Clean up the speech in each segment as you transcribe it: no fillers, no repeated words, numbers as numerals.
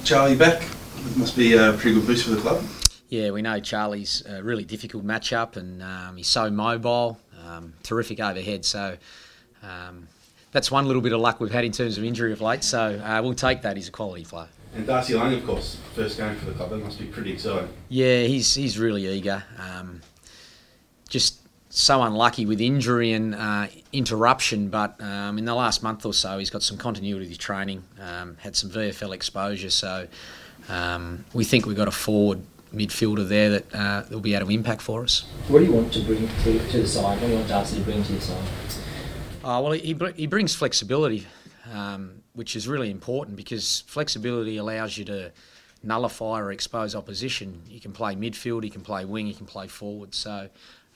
Charlie back. It must be a pretty good boost for the club. Yeah, we know Charlie's a really difficult matchup, and he's so mobile, terrific overhead. So that's one little bit of luck we've had in terms of injury of late. So we'll take that. He's a quality player. And Darcy Lang, of course, first game for the club. That must be pretty exciting. Yeah, he's really eager. Just so unlucky with injury and interruption, but in the last month or so, he's got some continuity with training. Had some VFL exposure, so we think we've got a forward midfielder there that will be able to impact for us. What do you want to bring to the side? What do you want Darcy to bring to the side? Well, he brings flexibility, which is really important because flexibility allows you to nullify or expose opposition. You can play midfield, you can play wing, you can play forward. So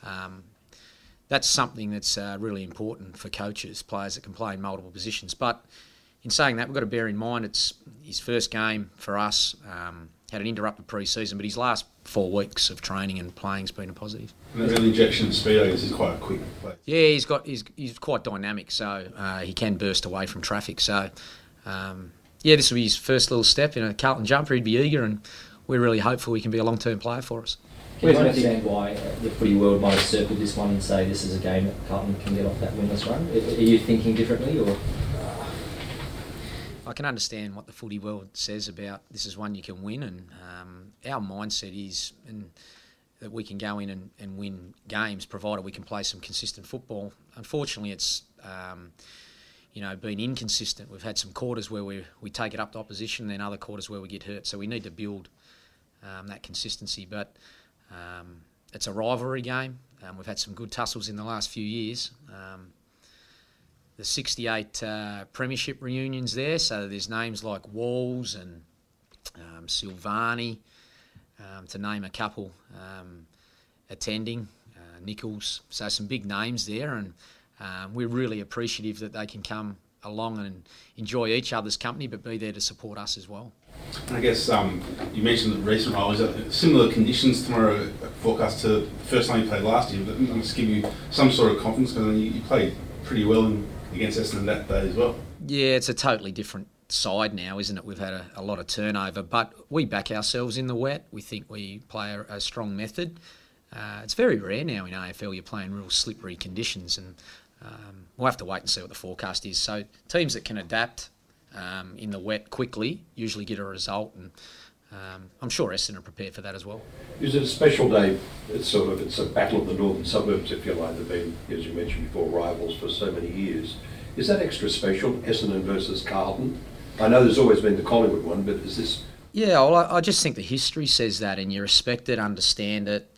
that's something that's really important for coaches, players that can play in multiple positions. But in saying that, we've got to bear in mind it's his first game for us. Had an interrupted pre-season, but his last 4 weeks of training and playing has been a positive. And that early injection speed, I guess, is quite a quick play. Yeah, he's quite dynamic, so he can burst away from traffic. So, this will be his first little step in a Carlton jumper. He'd be eager, and we're really hopeful he can be a long-term player for us. Can you understand why the footy world might have circled this one and say this is a game that Carlton can get off that winless run? Are you thinking differently, or...? I can understand what the footy world says about this is one you can win, and our mindset is that we can go in and win games provided we can play some consistent football. Unfortunately, it's been inconsistent. We've had some quarters where we take it up to opposition, then other quarters where we get hurt. So we need to build that consistency. But it's a rivalry game. We've had some good tussles in the last few years. The 68 premiership reunions there, so there's names like Walls and Silvani, to name a couple, attending, Nichols, so some big names there, and we're really appreciative that they can come along and enjoy each other's company but be there to support us as well. And I guess you mentioned the recent rivals, similar conditions tomorrow forecast to the first time you played last year, but that must give you some sort of confidence because you played pretty well against Essendon that day as well. Yeah, it's a totally different side now, isn't it? We've had a lot of turnover, but we back ourselves in the wet. We think we play a strong method. It's very rare now in AFL you're playing real slippery conditions, and we'll have to wait and see what the forecast is. So teams that can adapt in the wet quickly usually get a result, and I'm sure Essendon are prepared for that as well. Is it a special day? It's a battle of the northern suburbs, if you like. They've been, as you mentioned before, rivals for so many years. Is that extra special, Essendon versus Carlton? I know there's always been the Collingwood one, but is this... Yeah, well, I just think the history says that, and you respect it, understand it.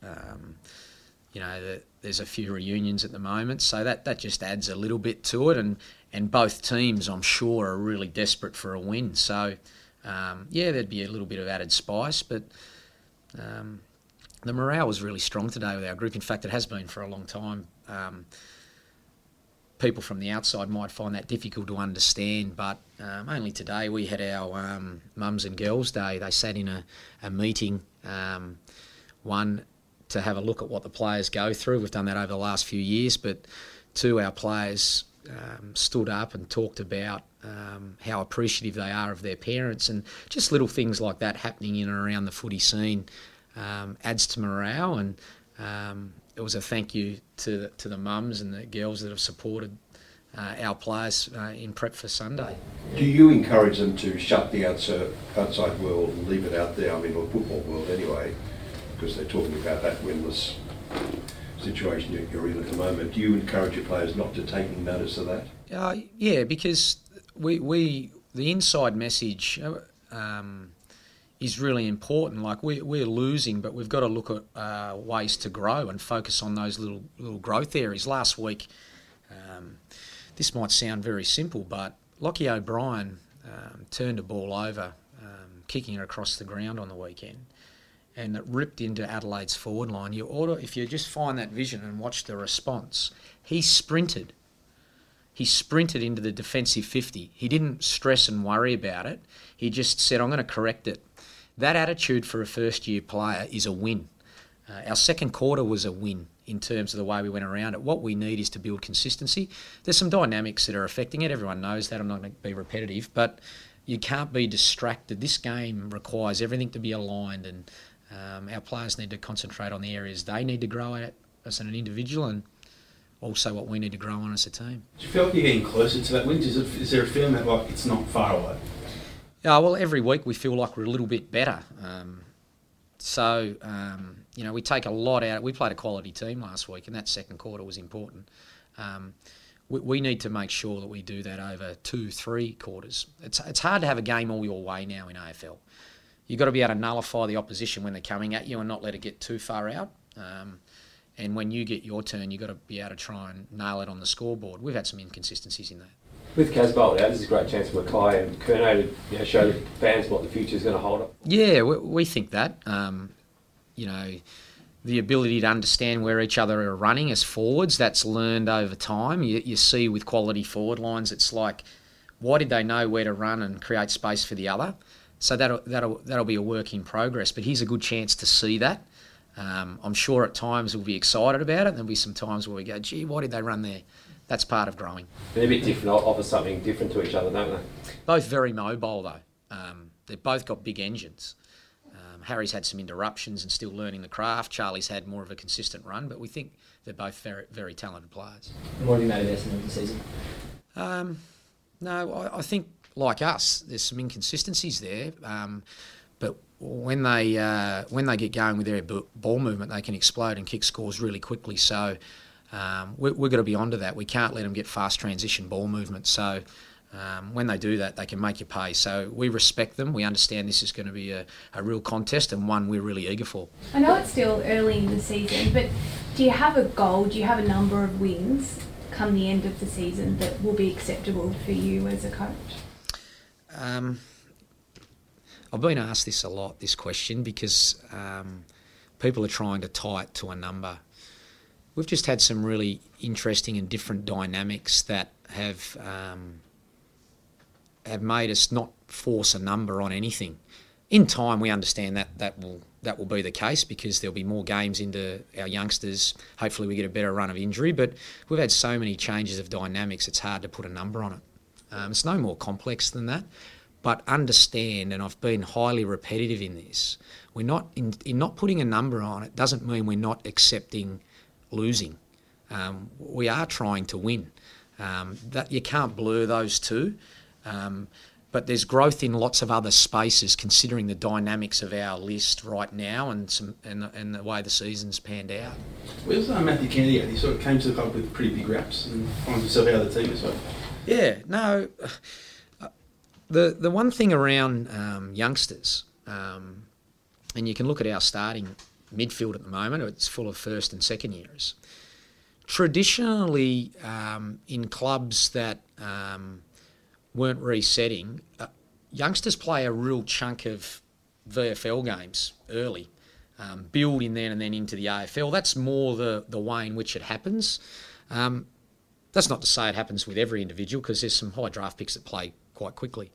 There's a few reunions at the moment, so that just adds a little bit to it, and both teams, I'm sure, are really desperate for a win. So, there'd be a little bit of added spice, but the morale was really strong today with our group. In fact, it has been for a long time. People from the outside might find that difficult to understand, but only today we had our Mums and Girls Day. They sat in a meeting, one, to have a look at what the players go through. We've done that over the last few years, but two, our players stood up and talked about how appreciative they are of their parents, and just little things like that happening in and around the footy scene adds to morale, and it was a thank you to the mums and the girls that have supported our players in prep for Sunday. Do you encourage them to shut the outside world and leave it out there, or football world anyway, because they're talking about that winless situation you're in at the moment? Do you encourage your players not to take any notice of that? Yeah, because we the inside message is really important. Like we're losing, but we've got to look at ways to grow and focus on those little growth areas. Last week, this might sound very simple, but Lockie O'Brien turned a ball over, kicking it across the ground on the weekend, and it ripped into Adelaide's forward line. If you just find that vision and watch the response, he sprinted. He sprinted into the defensive 50. He didn't stress and worry about it. He just said, I'm going to correct it. That attitude for a first-year player is a win. Our second quarter was a win in terms of the way we went around it. What we need is to build consistency. There's some dynamics that are affecting it. Everyone knows that. I'm not going to be repetitive. But, you can't be distracted. This game requires everything to be aligned, and our players need to concentrate on the areas they need to grow at as an individual, and also what we need to grow on as a team. Do you feel like you're getting closer to that win? Is there a feeling that like it's not far away? Yeah, well, every week we feel like we're a little bit better. We take a lot out. We played a quality team last week, and that second quarter was important. We need to make sure that we do that over 2-3 quarters. It's hard to have a game all your way now in AFL. You've got to be able to nullify the opposition when they're coming at you and not let it get too far out. And when you get your turn, you've got to be able to try and nail it on the scoreboard. We've had some inconsistencies in that. With Casbolt out, this is a great chance for Mackay and Curnow to show the fans what the future is going to hold up. Yeah, we think that. The ability to understand where each other are running as forwards, that's learned over time. You see with quality forward lines, it's like, why did they know where to run and create space for the other? So that'll be a work in progress. But here's a good chance to see that. I'm sure at times we'll be excited about it. There'll be some times where we go, gee, why did they run there? That's part of growing. They're a bit different, offer something different to each other, don't they? Both very mobile, though. They've both got big engines. Harry's had some interruptions and still learning the craft. Charlie's had more of a consistent run, but we think they're both very, very talented players. And what have you made of Essendon of the season? No, I think, like us, there's some inconsistencies there. But when they get going with their ball movement, they can explode and kick scores really quickly. So we've got to be onto that. We can't let them get fast transition ball movement. So when they do that, they can make you pay. So we respect them. We understand this is going to be a real contest and one we're really eager for. I know it's still early in the season, but do you have a goal? Do you have a number of wins come the end of the season that will be acceptable for you as a coach? I've been asked this a lot, this question, because people are trying to tie it to a number. We've just had some really interesting and different dynamics that have made us not force a number on anything. In time, we understand that will be the case because there'll be more games into our youngsters. Hopefully we get a better run of injury, but we've had so many changes of dynamics, it's hard to put a number on it. It's no more complex than that. But understand, and I've been highly repetitive in this, we're not in not putting a number on it doesn't mean we're not accepting losing. We are trying to win. That you can't blur those two. But there's growth in lots of other spaces, considering the dynamics of our list right now and the way the season's panned out. Where's Matthew Kennedy at? He sort of came to the club with pretty big raps and found himself out of the team as well. Yeah, no. The one thing around youngsters, and you can look at our starting midfield at the moment, it's full of first and second years. Traditionally, in clubs that weren't resetting, youngsters play a real chunk of VFL games early, build in then and then into the AFL. That's more the way in which it happens. That's not to say it happens with every individual, because there's some high draft picks that play quite quickly.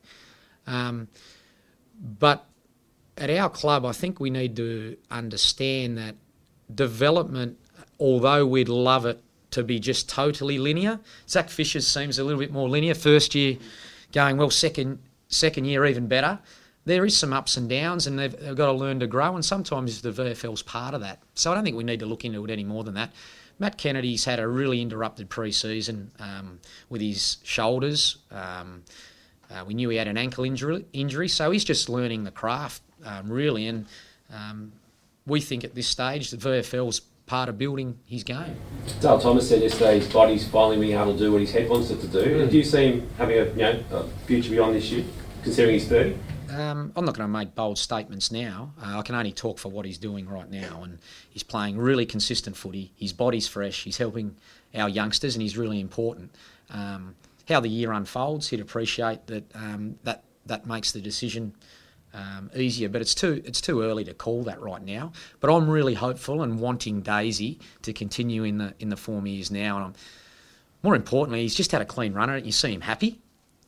But at our club, I think we need to understand that development, although we'd love it to be just totally linear, Zach Fisher's seems a little bit more linear. First year going well, second year even better. There is some ups and downs, and they've got to learn to grow, and sometimes the VFL's part of that. So I don't think we need to look into it any more than that. Matt Kennedy's had a really interrupted pre-season with his shoulders. We knew he had an ankle injury, so he's just learning the craft, really. And we think at this stage the VFL's part of building his game. Dale Thomas said yesterday his body's finally being able to do what his head wants it to do. Do you see him having a future beyond this year, considering he's 30? I'm not going to make bold statements now. I can only talk for what he's doing right now, and he's playing really consistent footy. His body's fresh. He's helping our youngsters, and he's really important. How the year unfolds, he'd appreciate that. That makes the decision easier, but it's too early to call that right now. But I'm really hopeful and wanting Daisy to continue in the form he is now. And more importantly, he's just had a clean run at it. You see him happy.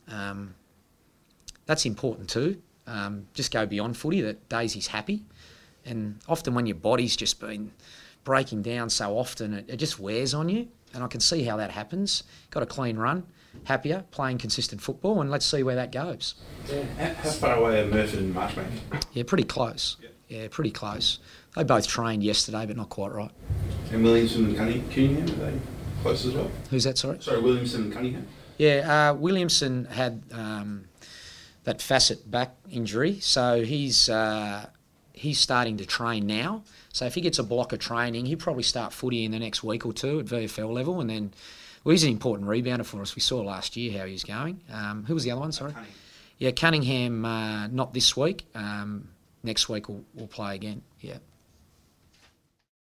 That's important too. Just go beyond footy, that Daisy's happy. And often when your body's just been breaking down so often, it just wears on you. And I can see how that happens. Got a clean run. happier, playing consistent football, and let's see where that goes. How far away are Murphy and Marchbank? Yeah, pretty close. Yeah, pretty close. They both trained yesterday, but not quite right. And Williamson and Cunningham, are they close as well? Who's that, sorry? Sorry, Williamson and Cunningham? Yeah, Williamson had that facet back injury, so he's starting to train now. So if he gets a block of training, he'll probably start footy in the next week or two at VFL level, and then he's an important rebounder for us. We saw last year how he was going. Who was the other one, sorry? Cunningham. Yeah, Cunningham, not this week. Next week we'll play again, yeah.